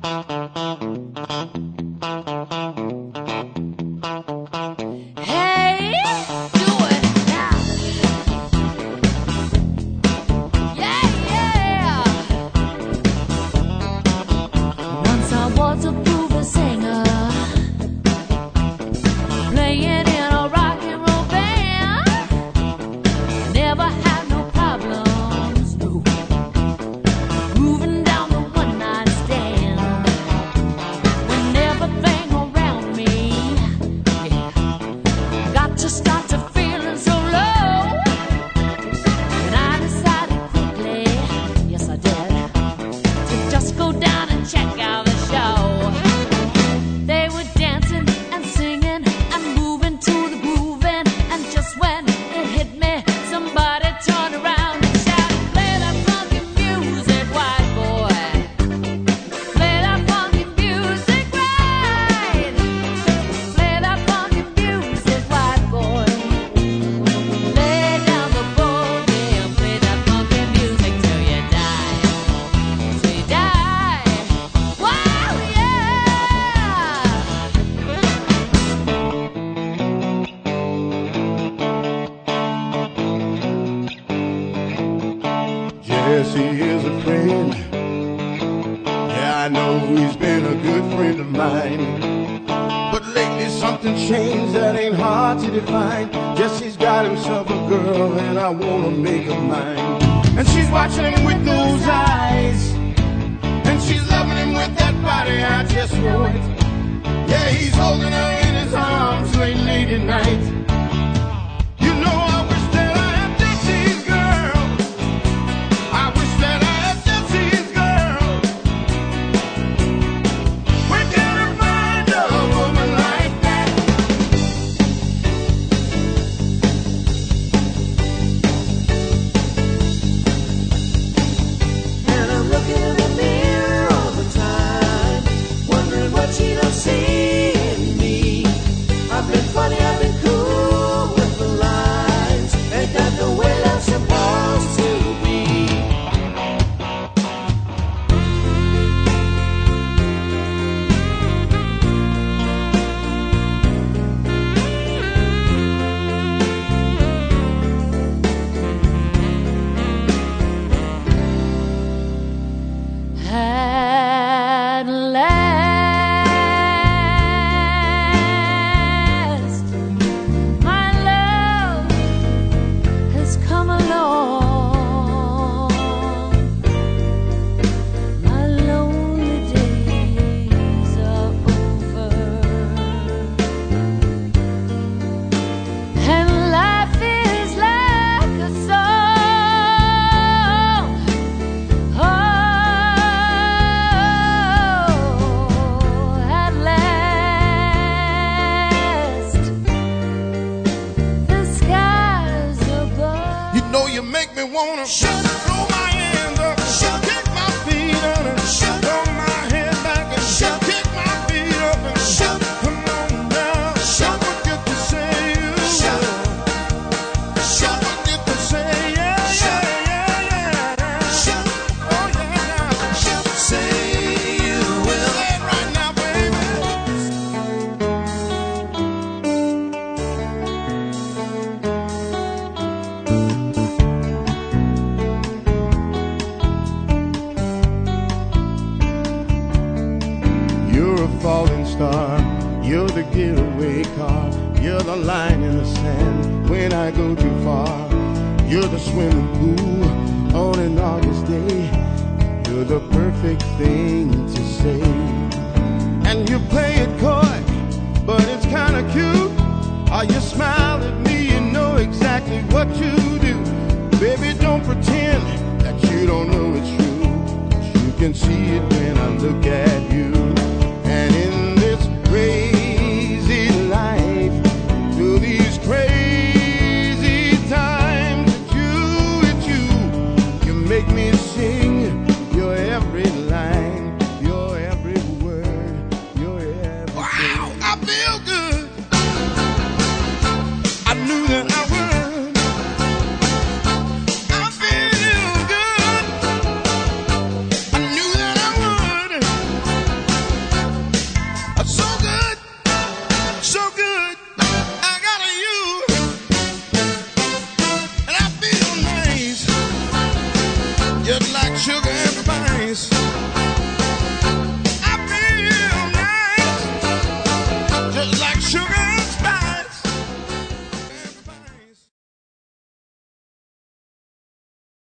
Yes, he is a friend. Yeah, I know he's been a good friend of mine. But lately something changed that ain't hard to define. Just he's got himself a girl and I wanna make her mine. And she's watching him with those eyes, and she's loving him with that body, I just want it. Yeah, he's holding her in his arms late at night. You know I wish that I had Dixie's girl. I wish that I had Dixie's girl. Where can I find a woman like that? And I'm looking in the mirror all the time, wondering what she don't see in me. I've been funny, I've been cool with the lines. Ain't that the way love's supposed to be? At last, my love has come along. My lonely days are over, and life is like a song. Oh, at last, the skies above. You know you make me wanna throw my hands up, kick my feet up, and throw my head back and kick my feet up and come on now, don't forget to say you will. Don't forget to say yeah, yeah, yeah, yeah. Oh yeah, say you will. Say it right now, baby. You're a falling star, you're the getaway car, you're the line in the sand when I go too far. You're the swimming pool on an August day, you're the perfect thing to say. And you play it coy, but it's kinda cute. How you smile at me, you know exactly what you do. Baby, don't pretend that you don't know it's true. You can see it when I look at you.